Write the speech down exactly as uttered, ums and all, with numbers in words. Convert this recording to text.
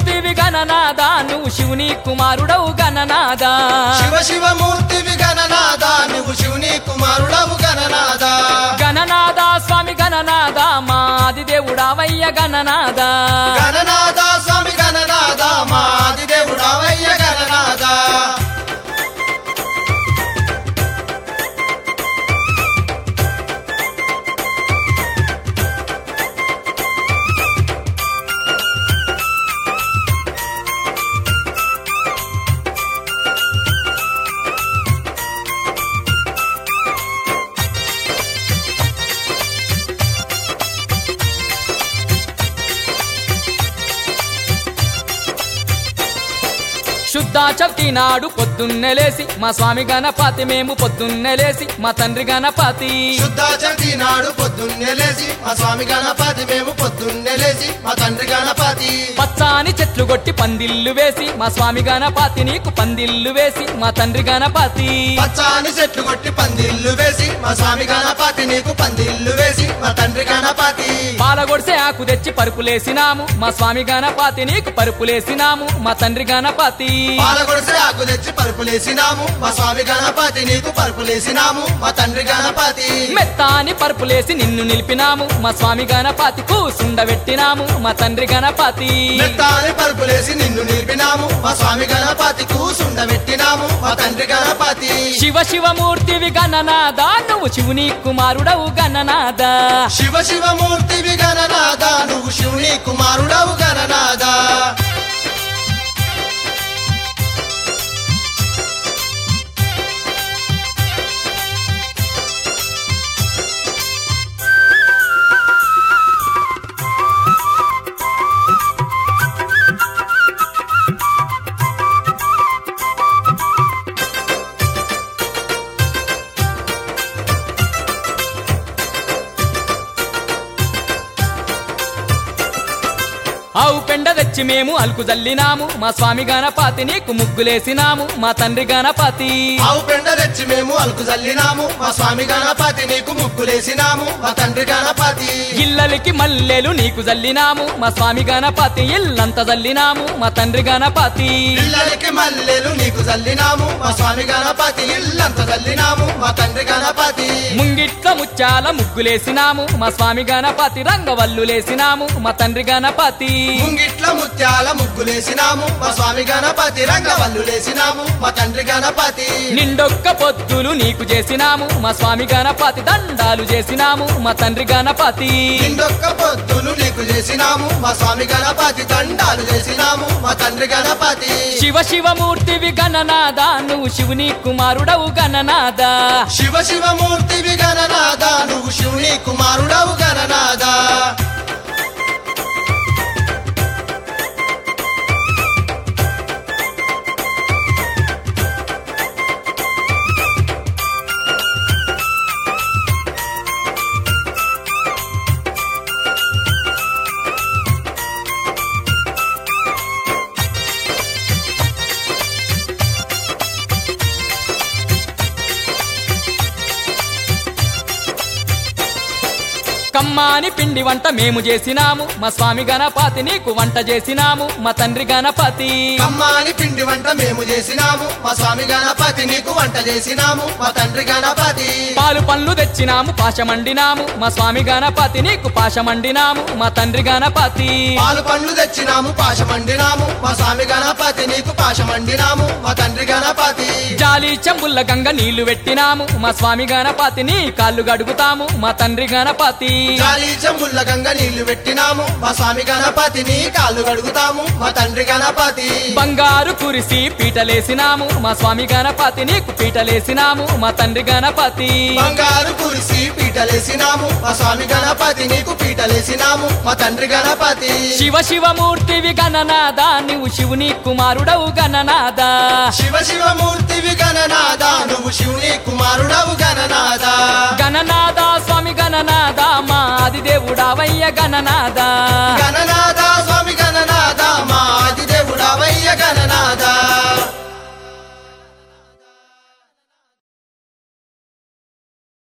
మూర్తివి గణనాద నువ్వు శివుని కుమారుడవు గణనాద శివ శివ మూర్తివి గణనాద నువ్వు శివుని కుమారుడవు గణనాద గణనాద స్వామి గణనాద మా ఆదిదేవుడావయ్య గణనాద గణనాద స్వామి గణనాద మా ఆదిదేవుడావయ్య గణనాద శుద్ధ చవితి నాడు పొద్దున్నే లేసి మా స్వామి గణపతి మేము పొద్దున్నే లేసి మా తండ్రి గణపతి శుద్ధ చవితి నాడు పొద్దున్నే లేసి మా స్వామి గణపతి మేము పొద్దున్నే లేసి మా తండ్రి గణపతి పచ్చాని చెట్లు కొట్టి పందిళ్ళు వేసి మా స్వామి గణపతి నీకు పందిళ్ళు వేసి మా తండ్రి గణపతి పచ్చాని చెట్లు కొట్టి పందిళ్ళు వేసి మా స్వామి గణపతి నీకు పందిళ్ళు వేసి మా తండ్రి గణపతి పాలగొడిసే ఆకు తెచ్చి పరుపులేసినాము మా స్వామి గణపతి నీకు పరుపులేసినాము మా తండ్రి గణపతి పాలగొడిసే ఆకు తెచ్చి పరుపులేసినాము మా స్వామి గణపతి నీకు పరుపులేసినాము మా తండ్రి గణపతి మెత్తాని పరుపులేసి నిన్ను నిలిపినాము మా స్వామి గణపతి కూసుండబెట్టినాము మా తండ్రి గణపతి మెత్తాని పరుపులేసి నిన్ను నిలిపినాము మా స్వామి గణపతి కూసుండబెట్టినాము మా తండ్రి గణపతి శివ శివ మూర్తివి గణనాద నువ్వు శివుని కుమారుడవు గణనాద శివ శివ మూర్తివి గణనాద నువ్వు శివుని కుమారుడవు గణనాద ఆవు పెండ తెచ్చి మేము అలుకు జల్లినాము మా స్వామి గణపతి నీకు ముగ్గులేసినాము మా తండ్రి గణపతి ఆవు పెండ తెచ్చి మేము అలుకు జల్లినాము మా స్వామి గణపతి నీకు ముగ్గులేసినాము మా తండ్రి గణపతి ఇల్లలికి మల్లెలు నీకు జల్లినాము మా స్వామి గణపతి ఇల్లంత జల్లినాము మా తండ్రి గణపతి ఇల్లలికి మల్లెలు నీకు జల్లినాము మా స్వామి గణపతి ఇల్లంత జల్లినాము మా తండ్రి గణపతి ముంగిట్ల ముత్యాల ముగ్గులేసినాము మా స్వామి గణపతి రంగవల్లులేసినాము మా తండ్రి గణపతి ముంగిట్ల ముత్యాల ముగ్గులేసినాము మా స్వామి గణపతి రంగవల్లులేసినాము మా తండ్రి గణపతి నిండొక్క పొద్దులు నీకు చేసినాము మా స్వామి గణపతి దండాలు చేసినాము మా తండ్రి గణపతి నిండొక్క పొద్దులు నీకు చేసినాము మా స్వామి గణపతి దండాలు చేసినాము మా తండ్రి గణపతి శివ శివ మూర్తివి గణనాద నువ్వు శివుని కుమారుడవు గణనాద శివ శివ మూర్తివి గణనాద నువ్వు శివుని కుమారుడవు గణనాద కమ్మాని పిండి వంట మేము చేసినాము మా స్వామి గణపతి నీకు వంట చేసినాము మా తండ్రి గణపతి కమ్మాని పిండి వంట మేము చేసినాము మా స్వామి గణపతి నీకు వంట చేసినాము మా తండ్రి గణపతి పాలు పండ్లు తెచ్చినాము పాశమండినాము మా స్వామి గణపతి నీకు పాశమండినాము మా తండ్రి గణపతి పాలు పండ్లు తెచ్చినాము పాశమండినాము మా స్వామి గణపతి నీకు పాశమండినాము మా తండ్రి గణపతి జాలి చెంబుల్ల గంగ నీళ్లు పెట్టినాము మా స్వామి గణపతి నీ కాళ్ళు గడుగుతాము మా తండ్రి గణపతి జాలి చెంబుల్ల గంగ నీళ్లు పెట్టినాము మా స్వామి గణపతిని కాళ్ళు కడుగుతాము మా తండ్రి గణపతి బంగారు కురిసి పీటలేసినాము మా స్వామి గణపతి నీకు పీటలేసినాము మా తండ్రి గణపతి బంగారు కురిసి పీటలేసినాము మా స్వామి గణపతి నీకు పీటలేసినాము మా తండ్రి గణపతి శివ శివ మూర్తివి గణనాద నువ్వు శివుని కుమారుడవు గణనాద శివ శివ మూర్తివి గణనాద నువ్వు శివుని కుమారుడవు గణనాద గణనాద స్వామి గణనాద మా ఆదిదేవుడావయ్య గణనాద గణనాద